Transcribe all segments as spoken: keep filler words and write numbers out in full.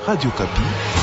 Radio Kapi.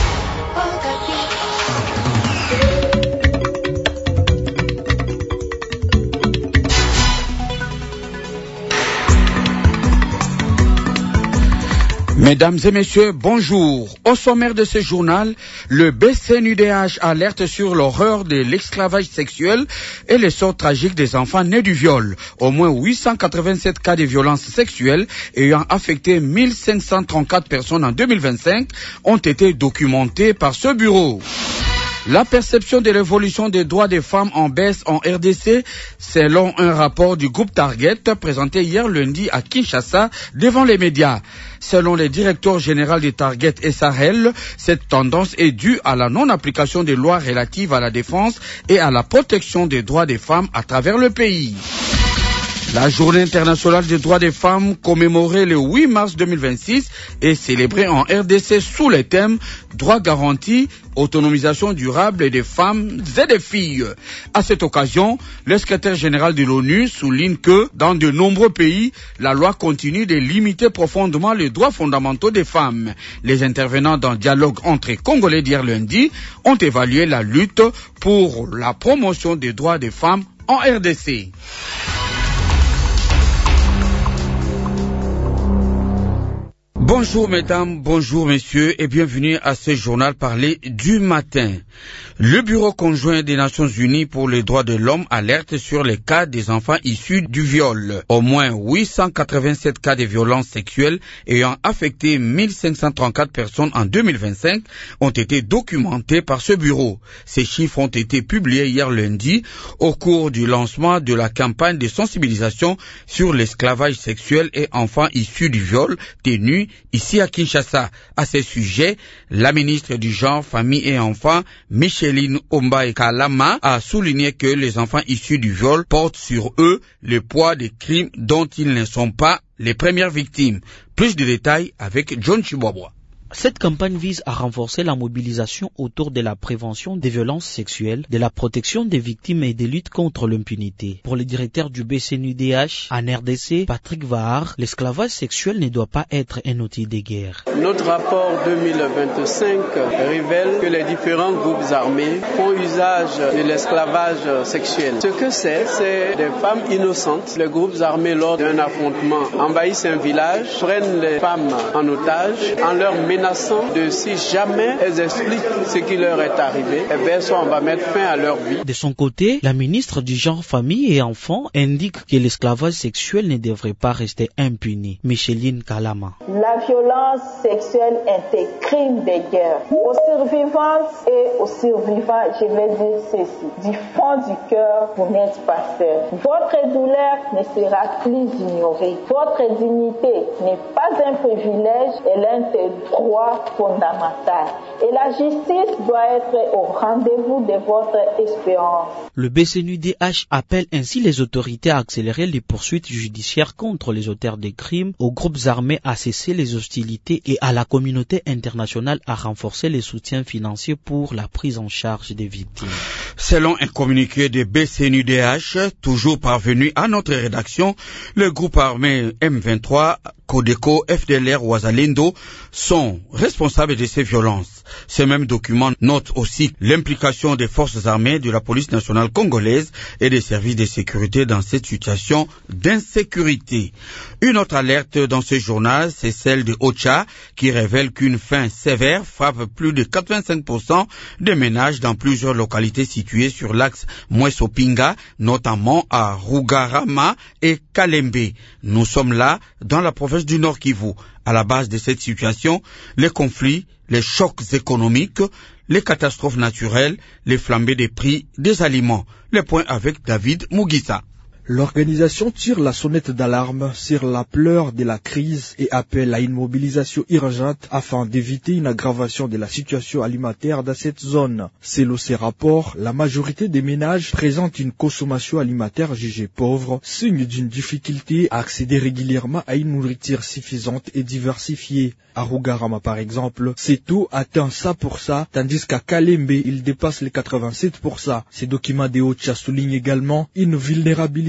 Mesdames et messieurs, bonjour. Au sommaire de ce journal, le B C N U D H alerte sur l'horreur de l'esclavage sexuel et les sorts tragiques des enfants nés du viol. Au moins huit cent quatre-vingt-sept cas de violences sexuelles ayant affecté mille cinq cent trente-quatre personnes en deux mille vingt-cinq ont été documentés par ce bureau. La perception de l'évolution des droits des femmes en baisse en R D C, selon un rapport du groupe Target présenté hier lundi à Kinshasa devant les médias. Selon le directeur général de Target et Sahel, cette tendance est due à la non-application des lois relatives à la défense et à la protection des droits des femmes à travers le pays. La journée internationale des droits des femmes, commémorée le huit mars deux mille vingt-six, est célébrée en R D C sous le thème « Droits garantis, autonomisation durable des femmes et des filles ». À cette occasion, le secrétaire général de l'ONU souligne que, dans de nombreux pays, la loi continue de limiter profondément les droits fondamentaux des femmes. Les intervenants dans le dialogue entre Congolais d'hier lundi ont évalué la lutte pour la promotion des droits des femmes en R D C. Bonjour mesdames, bonjour messieurs et bienvenue à ce journal parlé du matin. Le Bureau conjoint des Nations Unies pour les droits de l'homme alerte sur les cas des enfants issus du viol. Au moins huit cent quatre-vingt-sept cas de violences sexuelles ayant affecté mille cinq cent trente-quatre personnes en deux mille vingt-cinq ont été documentés par ce bureau. Ces chiffres ont été publiés hier lundi au cours du lancement de la campagne de sensibilisation sur l'esclavage sexuel et enfants issus du viol tenue ici à Kinshasa. À ce sujet, la ministre du Genre, Famille et Enfants, Micheline Ombaye-Kalama, a souligné que les enfants issus du viol portent sur eux le poids des crimes dont ils ne sont pas les premières victimes. Plus de détails avec John Chibwabwa. Cette campagne vise à renforcer la mobilisation autour de la prévention des violences sexuelles, de la protection des victimes et des luttes contre l'impunité. Pour le directeur du B C N U D H en R D C, Patrick Vahar, l'esclavage sexuel ne doit pas être un outil de guerre. Notre rapport deux mille vingt-cinq révèle que les différents groupes armés font usage de l'esclavage sexuel. Ce que c'est, c'est des femmes innocentes. Les groupes armés, lors d'un affrontement, envahissent un village, prennent les femmes en otage, en leur menaçant de si jamais elles expliquent ce qui leur est arrivé, eh bien, soit on va mettre fin à leur vie. De son côté, la ministre du Genre, Famille et Enfants indique que l'esclavage sexuel ne devrait pas rester impuni. Micheline Kalama. La violence sexuelle est un crime de guerre. Aux survivantes et aux survivants, je vais dire ceci. Du fond du cœur, vous n'êtes pas seuls. Votre douleur ne sera plus ignorée. Votre dignité n'est pas un privilège, elle est un droit fondamental. Et la justice doit être au rendez-vous de votre espérance. Le B C N U D H appelle ainsi les autorités à accélérer les poursuites judiciaires contre les auteurs des crimes, aux groupes armés à cesser les hostilités et à la communauté internationale à renforcer les soutiens financiers pour la prise en charge des victimes. Selon un communiqué de B C N U D H, toujours parvenu à notre rédaction, le groupe armé M vingt-trois, Codeco, F D L R, Ouazalendo sont responsables de ces violences. Ce même document note aussi l'implication des forces armées, de la police nationale congolaise et des services de sécurité dans cette situation d'insécurité. Une autre alerte dans ce journal, c'est celle de OCHA qui révèle qu'une faim sévère frappe plus de quatre-vingt-cinq pour cent des ménages dans plusieurs localités situées sur l'axe Mweso-Pinga, notamment à Rugarama et Kalembe. Nous sommes là dans la province du Nord Kivu. À la base de cette situation, les conflits, les chocs économiques, les catastrophes naturelles, les flambées des prix des aliments. Les points avec David Mugisa. L'organisation tire la sonnette d'alarme sur la pleure de la crise et appelle à une mobilisation urgente afin d'éviter une aggravation de la situation alimentaire dans cette zone. Selon ces rapports, la majorité des ménages présentent une consommation alimentaire jugée pauvre, signe d'une difficulté à accéder régulièrement à une nourriture suffisante et diversifiée. À Rugarama par exemple, ce taux atteint cent pour cent, tandis qu'à Kalembe, il dépasse les quatre-vingt-sept pour cent. Ces documents de OCHA soulignent également une vulnérabilité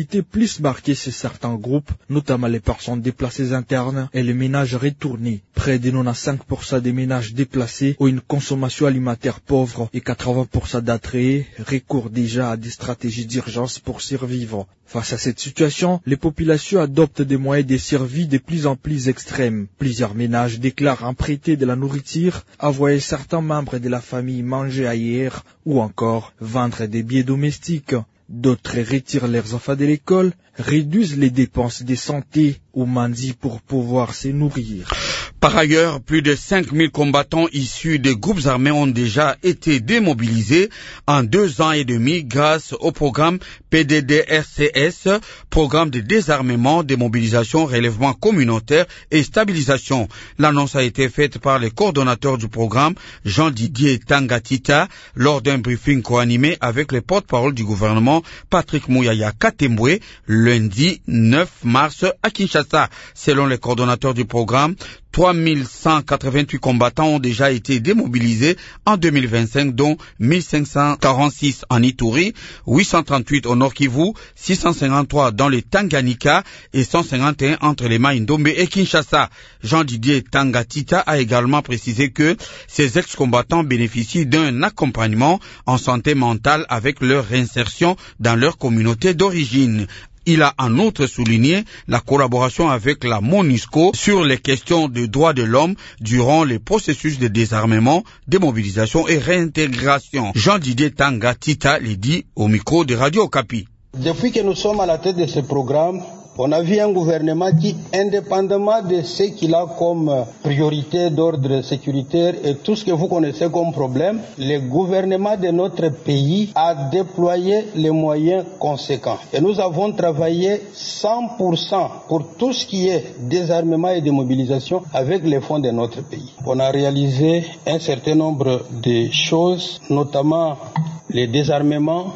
vulnérabilité plus marquée chez certains groupes, notamment les personnes déplacées internes et les ménages retournés. Près de quatre-vingt-quinze pour cent des ménages déplacés ont une consommation alimentaire pauvre et quatre-vingts pour cent d'attrayés recourent déjà à des stratégies d'urgence pour survivre. Face à cette situation, les populations adoptent des moyens de survie de plus en plus extrêmes. Plusieurs ménages déclarent emprunter de la nourriture, envoyer certains membres de la famille manger ailleurs ou encore vendre des biens domestiques. D'autres retirent leurs enfants de l'école, réduisent les dépenses de santé ou mendient pour pouvoir se nourrir. Par ailleurs, plus de cinq mille combattants issus des groupes armés ont déjà été démobilisés en deux ans et demi grâce au programme P D D R C S, programme de désarmement, démobilisation, relèvement communautaire et stabilisation. L'annonce a été faite par le coordonnateur du programme, Jean-Didier Tangatita, lors d'un briefing co-animé avec le porte-parole du gouvernement, Patrick Mouyaya Katembwe, lundi neuf mars à Kinshasa. Selon le coordonnateur du programme, trois mille cent quatre-vingt-huit combattants ont déjà été démobilisés en deux mille vingt-cinq, dont mille cinq cent quarante-six en Ituri, huit cent trente-huit au Nord Kivu, six cent cinquante-trois dans le Tanganyika et cent cinquante et un entre les Mai-Ndombe et Kinshasa. Jean-Didier Tangatita a également précisé que ces ex-combattants bénéficient d'un accompagnement en santé mentale avec leur réinsertion dans leur communauté d'origine. Il a en outre souligné la collaboration avec la MONUSCO sur les questions de droits de l'homme durant les processus de désarmement, démobilisation et réintégration. Jean-Didier Tangatita l'a dit au micro de Radio Okapi. Depuis que nous sommes à la tête de ce programme, on a vu un gouvernement qui, indépendamment de ce qu'il a comme priorité d'ordre sécuritaire et tout ce que vous connaissez comme problème, le gouvernement de notre pays a déployé les moyens conséquents. Et nous avons travaillé cent pour cent pour tout ce qui est désarmement et démobilisation avec les fonds de notre pays. On a réalisé un certain nombre de choses, notamment les désarmements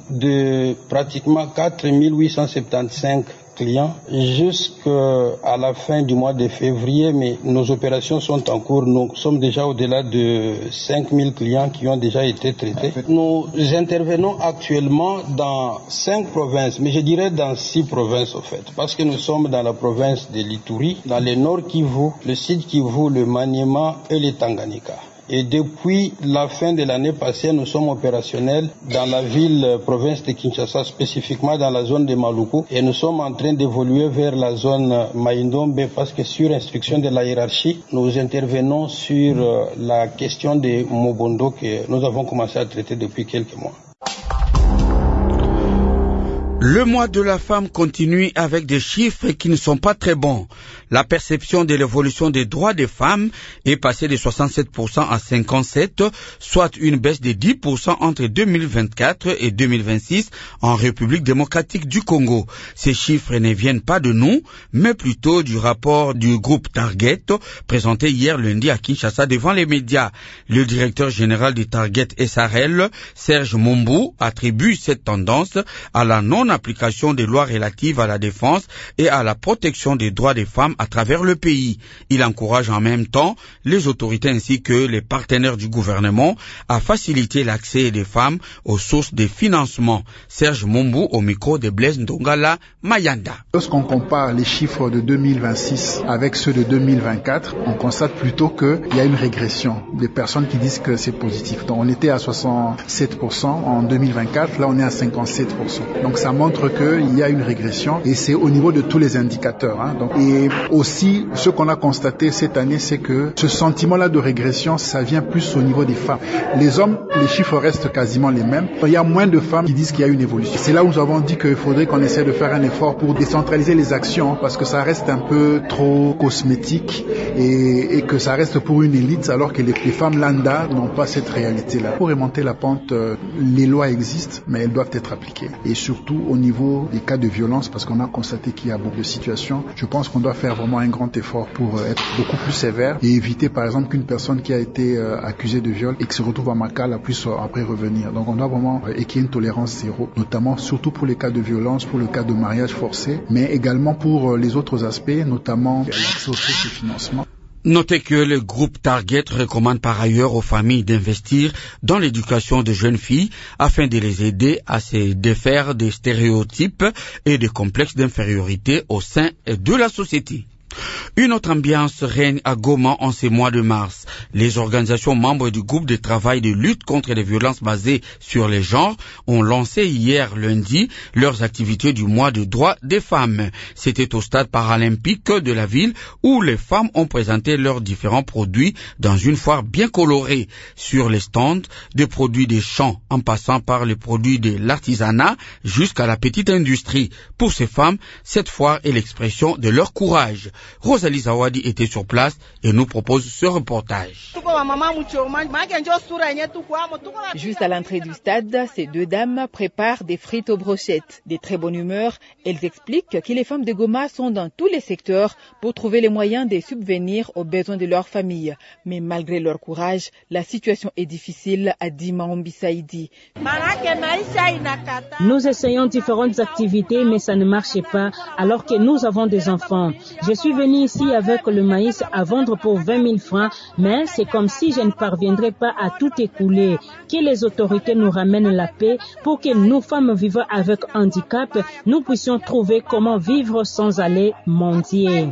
de pratiquement quatre mille huit cent soixante-quinze clients jusqu'à la fin du mois de février, mais nos opérations sont en cours. Nous sommes déjà au-delà de cinq mille clients qui ont déjà été traités. Nous intervenons actuellement dans cinq provinces, mais je dirais dans six provinces au fait, parce que nous sommes dans la province de l'Ituri, dans le nord Kivu, le sud Kivu, le Maniema et le Tanganyika. Et depuis la fin de l'année passée, nous sommes opérationnels dans la ville province de Kinshasa, spécifiquement dans la zone de Maluku, et nous sommes en train d'évoluer vers la zone Mai-Ndombe parce que sur instruction de la hiérarchie, nous intervenons sur la question de Mobondo que nous avons commencé à traiter depuis quelques mois. Le mois de la femme continue avec des chiffres qui ne sont pas très bons. La perception de l'évolution des droits des femmes est passée de soixante-sept pour cent à cinquante-sept pour cent, soit une baisse de dix pour cent entre deux mille vingt-quatre et deux mille vingt-six en République démocratique du Congo. Ces chiffres ne viennent pas de nous, mais plutôt du rapport du groupe Target présenté hier lundi à Kinshasa devant les médias. Le directeur général du Target S R L, Serge Mombu, attribue cette tendance à la non application des lois relatives à la défense et à la protection des droits des femmes à travers le pays. Il encourage en même temps les autorités ainsi que les partenaires du gouvernement à faciliter l'accès des femmes aux sources de financement. Serge Mombu au micro de Blaise Ndongala Mayanda. Lorsqu'on compare les chiffres de deux mille vingt-six avec ceux de deux mille vingt-quatre, on constate plutôt qu'il y a une régression des personnes qui disent que c'est positif. Donc on était à soixante-sept pour cent en deux mille vingt-quatre, là on est à cinquante-sept pour cent. Donc ça montre qu'il y a une régression et c'est au niveau de tous les indicateurs. Hein. Donc, et aussi, ce qu'on a constaté cette année, c'est que ce sentiment-là de régression, ça vient plus au niveau des femmes. Les hommes, les chiffres restent quasiment les mêmes. Il y a moins de femmes qui disent qu'il y a une évolution. C'est là où nous avons dit qu'il faudrait qu'on essaie de faire un effort pour décentraliser les actions parce que ça reste un peu trop cosmétique et, et que ça reste pour une élite alors que les, les femmes lambda n'ont pas cette réalité-là. Pour remonter la pente, euh, les lois existent, mais elles doivent être appliquées. Et surtout au niveau des cas de violence, parce qu'on a constaté qu'il y a beaucoup de situations, je pense qu'on doit faire vraiment un grand effort pour être beaucoup plus sévère et éviter par exemple qu'une personne qui a été euh, accusée de viol et qui se retrouve à Makala puisse euh, après revenir. Donc on doit vraiment euh, et qu'il y ait une tolérance zéro, notamment surtout pour les cas de violence, pour le cas de mariage forcé, mais également pour euh, les autres aspects, notamment l'accès aux sources de financement. Notez que le groupe Target recommande par ailleurs aux familles d'investir dans l'éducation de jeunes filles afin de les aider à se défaire des stéréotypes et des complexes d'infériorité au sein de la société. Une autre ambiance règne à Goma en ces mois de mars. Les organisations membres du groupe de travail de lutte contre les violences basées sur les genres ont lancé hier lundi leurs activités du mois de droits des femmes. C'était au stade paralympique de la ville où les femmes ont présenté leurs différents produits dans une foire bien colorée. Sur les stands, des produits des champs en passant par les produits de l'artisanat jusqu'à la petite industrie. Pour ces femmes, cette foire est l'expression de leur courage. Rosalie Zawadi était sur place et nous propose ce reportage. Juste à l'entrée du stade, ces deux dames préparent des frites aux brochettes. De très bonne humeur, elles expliquent que les femmes de Goma sont dans tous les secteurs pour trouver les moyens de subvenir aux besoins de leur famille. Mais malgré leur courage, la situation est difficile, a dit Mahombi Saïdi. Nous essayons différentes activités, mais ça ne marche pas alors que nous avons des enfants. Je suis venu ici avec le maïs à vendre pour vingt mille francs, mais c'est comme si je ne parviendrais pas à tout écouler. Que les autorités nous ramènent la paix pour que nous femmes vivant avec handicap, nous puissions trouver comment vivre sans aller mendier.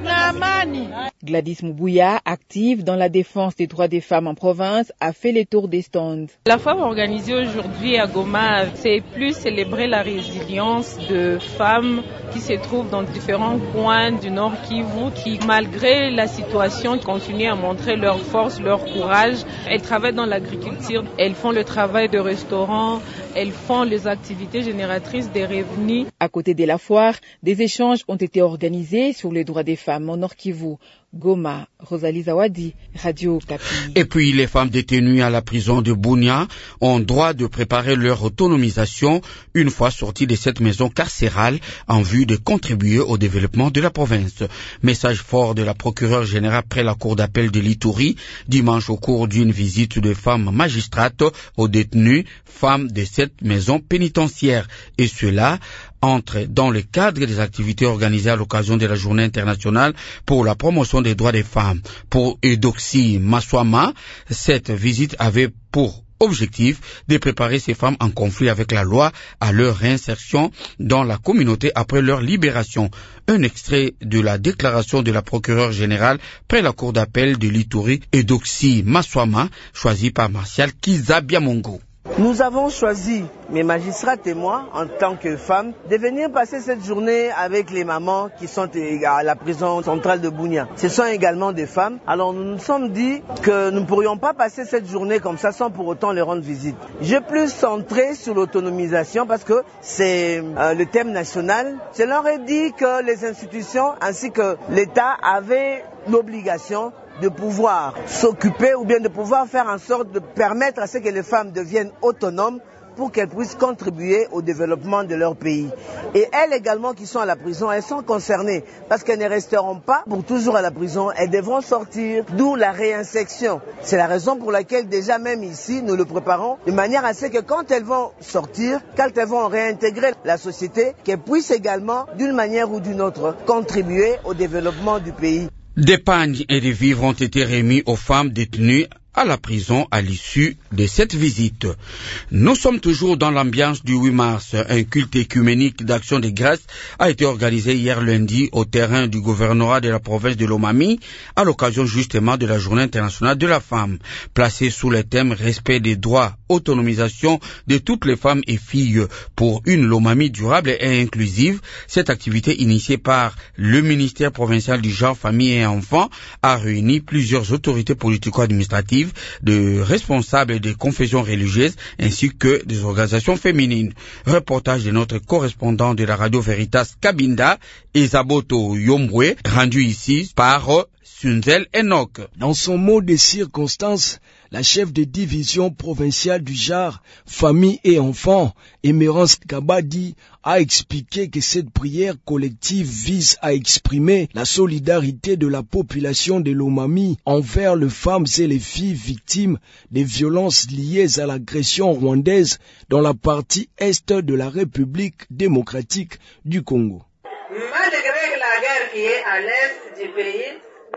Gladys Moubouya, active dans la défense des droits des femmes en province, a fait les tours des stands. La foire organisée aujourd'hui à Goma, c'est plus célébrer la résilience de femmes qui se trouvent dans différents coins du Nord Kivu, qui malgré la situation continuent à montrer leur force, leur courage. Elles travaillent dans l'agriculture, elles font le travail de restaurant, elles font les activités génératrices des revenus. À côté de la foire, des échanges ont été organisés sur les droits des femmes au Nord Kivu. Goma, Rosalie Zawadi, Radio Kapi. Et puis les femmes détenues à la prison de Bunia ont droit de préparer leur autonomisation une fois sorties de cette maison carcérale en vue de contribuer au développement de la province. Message fort de la procureure générale près la cour d'appel de l'Ituri dimanche au cours d'une visite de femmes magistrates aux détenues femmes de cette maison pénitentiaire. Et cela entre dans le cadre des activités organisées à l'occasion de la Journée internationale pour la promotion des droits des femmes. Pour Eudoxie Maswama, cette visite avait pour objectif de préparer ces femmes en conflit avec la loi à leur réinsertion dans la communauté après leur libération. Un extrait de la déclaration de la procureure générale près la cour d'appel de l'Ituri, Eudoxie Maswama, choisie par Martial Kizabiamongo. Nous avons choisi, mes magistrats et moi, en tant que femmes, de venir passer cette journée avec les mamans qui sont à la prison centrale de Bunia. Ce sont également des femmes. Alors nous nous sommes dit que nous ne pourrions pas passer cette journée comme ça sans pour autant leur rendre visite. J'ai plus centré sur l'autonomisation parce que c'est euh, le thème national. Je leur ai dit que les institutions ainsi que l'État avaient l'obligation de pouvoir s'occuper ou bien de pouvoir faire en sorte de permettre à ce que les femmes deviennent autonomes pour qu'elles puissent contribuer au développement de leur pays. Et elles également qui sont à la prison, elles sont concernées parce qu'elles ne resteront pas pour toujours à la prison, elles devront sortir, d'où la réinsertion. C'est la raison pour laquelle déjà même ici, nous le préparons de manière à ce que quand elles vont sortir, quand elles vont réintégrer la société, qu'elles puissent également d'une manière ou d'une autre contribuer au développement du pays. Des pagnes et des vivres ont été remis aux femmes détenues à la prison à l'issue de cette visite. Nous sommes toujours dans l'ambiance du huit mars. Un culte écuménique d'action de grâce a été organisé hier lundi au terrain du gouvernorat de la province de Lomami à l'occasion justement de la Journée internationale de la femme. Placé sous le thème respect des droits, autonomisation de toutes les femmes et filles pour une Lomami durable et inclusive, cette activité initiée par le ministère provincial du genre, famille et enfants a réuni plusieurs autorités politico-administratives, de responsables des confessions religieuses ainsi que des organisations féminines. Reportage de notre correspondant de la radio Veritas Kabinda, Isaboto Yombwe, rendu ici par Sunzel Enoch. Dans son mot de circonstance, la chef de division provinciale du genre, famille et enfants, Emerance Kabadi, a expliqué que cette prière collective vise à exprimer la solidarité de la population de Lomami envers les femmes et les filles victimes des violences liées à l'agression rwandaise dans la partie est de la République démocratique du Congo. Malgré la guerre qui est à l'est du pays, nous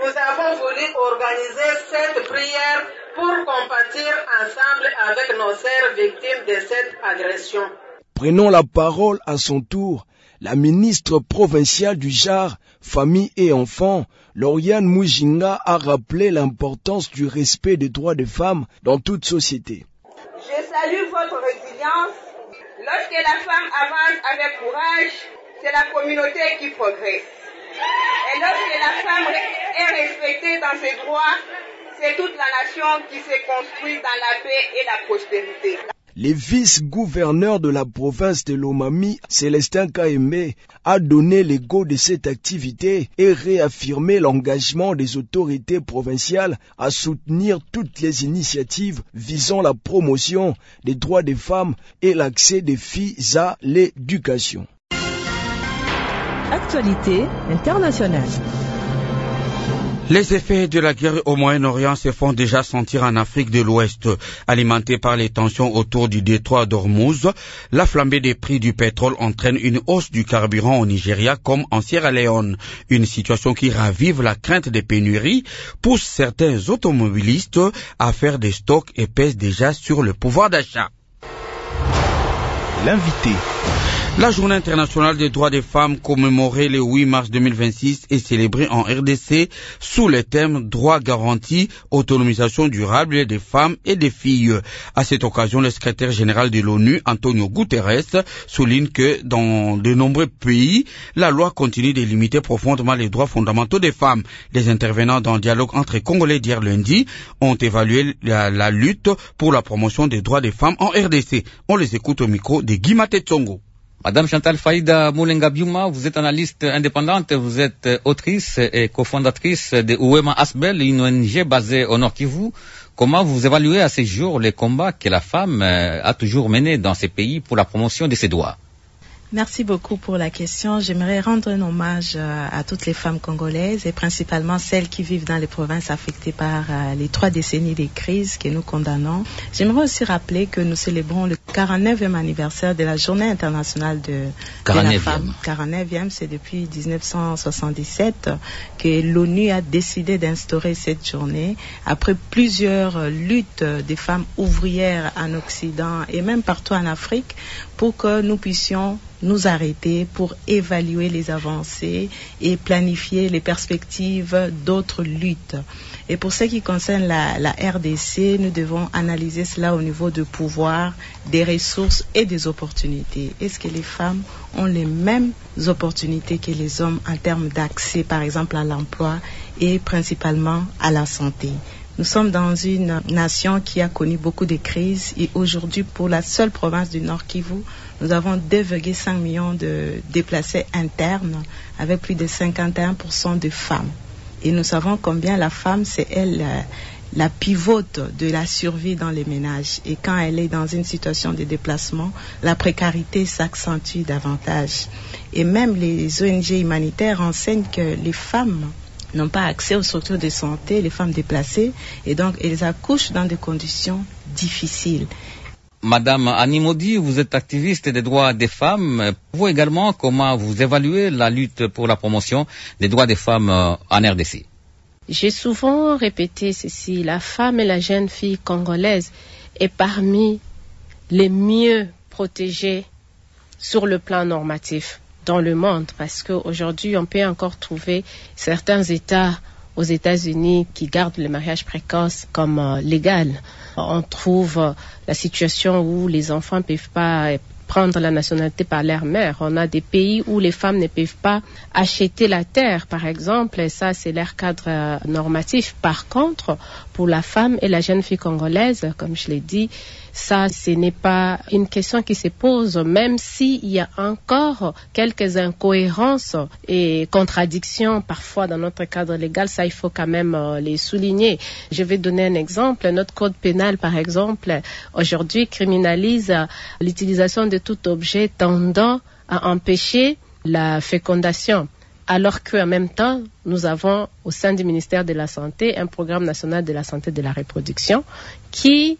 nous avons voulu organiser cette prière pour compatir ensemble avec nos sœurs victimes de cette agression. Prenons la parole à son tour. La ministre provinciale du genre, famille et enfants, Lauriane Mujinga, a rappelé l'importance du respect des droits des femmes dans toute société. Je salue votre résilience. Lorsque la femme avance avec courage, c'est la communauté qui progresse. Et lorsque la femme est respectée dans ses droits, c'est toute la nation qui se construit dans la paix et la prospérité. Le vice-gouverneur de la province de Lomami, Célestin Kaembe, a donné le go de cette activité et réaffirmé l'engagement des autorités provinciales à soutenir toutes les initiatives visant la promotion des droits des femmes et l'accès des filles à l'éducation. Actualité internationale. Les effets de la guerre au Moyen-Orient se font déjà sentir en Afrique de l'Ouest. Alimentés par les tensions autour du détroit d'Ormuz, la flambée des prix du pétrole entraîne une hausse du carburant au Nigeria comme en Sierra Leone. Une situation qui ravive la crainte des pénuries, pousse certains automobilistes à faire des stocks et pèse déjà sur le pouvoir d'achat. L'invité. La journée internationale des droits des femmes commémorée le huit mars deux mille vingt-six est célébrée en R D C sous le thème droits garantis, autonomisation durable des femmes et des filles. À cette occasion, le secrétaire général de l'ONU, Antonio Guterres, souligne que dans de nombreux pays, la loi continue de limiter profondément les droits fondamentaux des femmes. Les intervenants dans le dialogue entre Congolais d'hier lundi ont évalué la, la lutte pour la promotion des droits des femmes en R D C. On les écoute au micro de Guy Matetsongo. Madame Chantal Faïda Moulenga Biuma, vous êtes analyste indépendante, vous êtes autrice et cofondatrice de Ouema Asbel, une O N G basée au Nord Kivu. Comment vous évaluez à ce jour les combats que la femme a toujours menés dans ces pays pour la promotion de ses droits? Merci beaucoup pour la question. J'aimerais rendre un hommage à toutes les femmes congolaises et principalement celles qui vivent dans les provinces affectées par les trois décennies de crise que nous condamnons. J'aimerais aussi rappeler que nous célébrons le quarante-neuvième anniversaire de la Journée internationale de, de la femme. quarante-neuvième, c'est depuis dix-neuf cent soixante-dix-sept que l'ONU a décidé d'instaurer cette journée après plusieurs luttes des femmes ouvrières en Occident et même partout en Afrique pour que nous puissions nous arrêter pour évaluer les avancées et planifier les perspectives d'autres luttes. Et pour ce qui concerne la, la R D C, nous devons analyser cela au niveau du pouvoir, des ressources et des opportunités. Est-ce que les femmes ont les mêmes opportunités que les hommes en termes d'accès, par exemple, à l'emploi et principalement à la santé? Nous sommes dans une nation qui a connu beaucoup de crises et aujourd'hui, pour la seule province du Nord Kivu, nous avons deux virgule cinq millions de déplacés internes avec plus de cinquante et un pour cent de femmes. Et nous savons combien la femme, c'est elle la, la pivote de la survie dans les ménages. Et quand elle est dans une situation de déplacement, la précarité s'accentue davantage. Et même les O N G humanitaires enseignent que les femmes n'ont pas accès aux structures de santé, les femmes déplacées, et donc elles accouchent dans des conditions difficiles. Madame Annie Modi, vous êtes activiste des droits des femmes. Vous également, comment vous évaluez la lutte pour la promotion des droits des femmes en R D C? J'ai souvent répété ceci, la femme et la jeune fille congolaise est parmi les mieux protégées sur le plan normatif dans le monde, parce qu'aujourd'hui, on peut encore trouver certains États aux États-Unis qui gardent le mariage précoce comme euh, légal. On trouve euh, la situation où les enfants ne peuvent pas prendre la nationalité par leur mère. On a des pays où les femmes ne peuvent pas acheter la terre, par exemple, et ça, c'est leur cadre euh, normatif. Par contre, pour la femme et la jeune fille congolaise, comme je l'ai dit, ça, ce n'est pas une question qui se pose, même s'il y a encore quelques incohérences et contradictions parfois dans notre cadre légal. Ça, il faut quand même euh, les souligner. Je vais donner un exemple. Notre code pénal, par exemple, aujourd'hui criminalise euh, l'utilisation de tout objet tendant à empêcher la fécondation. Alors qu'en même temps, nous avons au sein du ministère de la Santé un programme national de la santé de la reproduction qui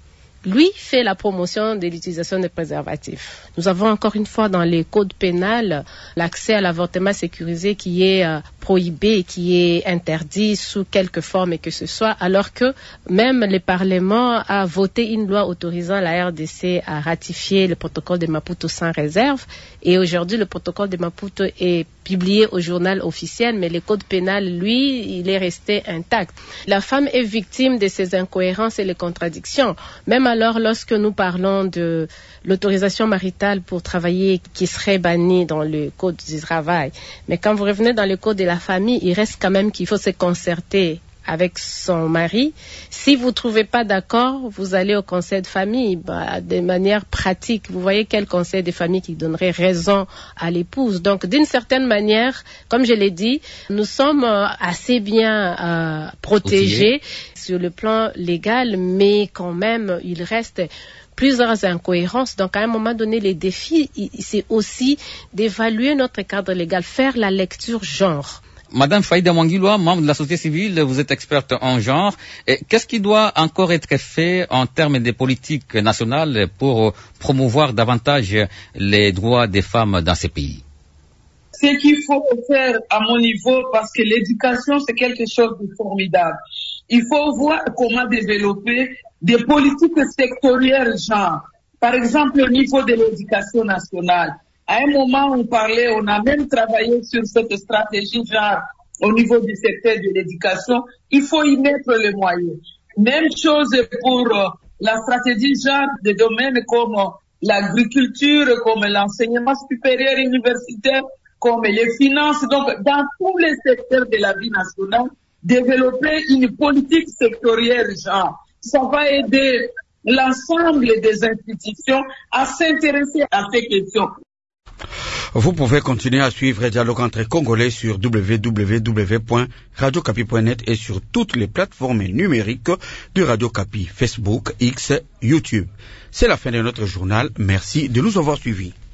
lui fait la promotion de l'utilisation des préservatifs. Nous avons encore une fois dans les codes pénals l'accès à l'avortement sécurisé qui est euh, prohibé, qui est interdit sous quelque forme que ce soit, alors que même le Parlement a voté une loi autorisant la R D C à ratifier le protocole de Maputo sans réserve. Et aujourd'hui, le protocole de Maputo est publié au journal officiel, mais le code pénal, lui, il est resté intact. La femme est victime de ces incohérences et les contradictions. Même alors, lorsque nous parlons de l'autorisation maritale pour travailler qui serait bannie dans le code du travail, mais quand vous revenez dans le code de la famille, il reste quand même qu'il faut se concerter avec son mari. Si vous ne trouvez pas d'accord, vous allez au conseil de famille, bah, de manière pratique. Vous voyez quel conseil de famille qui donnerait raison à l'épouse. Donc, d'une certaine manière, comme je l'ai dit, nous sommes assez bien euh, protégés sur le plan légal, mais quand même, il reste plusieurs incohérences. Donc, à un moment donné, les défis, c'est aussi d'évaluer notre cadre légal, faire la lecture genre. Madame Faïda Mwangiloa, membre de la société civile, vous êtes experte en genre. Qu'est-ce qui doit encore être fait en termes de politique nationale pour promouvoir davantage les droits des femmes dans ces pays? Ce qu'il faut faire à mon niveau, parce que l'éducation, c'est quelque chose de formidable. Il faut voir comment développer des politiques sectorielles genre. Par exemple, au niveau de l'éducation nationale. À un moment, on parlait, on a même travaillé sur cette stratégie genre au niveau du secteur de l'éducation. Il faut y mettre les moyens. Même chose pour euh, la stratégie genre de domaines comme euh, l'agriculture, comme l'enseignement supérieur universitaire, comme les finances. Donc, dans tous les secteurs de la vie nationale, développer une politique sectorielle genre. Ça va aider l'ensemble des institutions à s'intéresser à ces questions. Vous pouvez continuer à suivre le dialogue entre Congolais sur w w w point radio capi point net et sur toutes les plateformes numériques de Radio Capi, Facebook, X, YouTube. C'est la fin de notre journal. Merci de nous avoir suivis.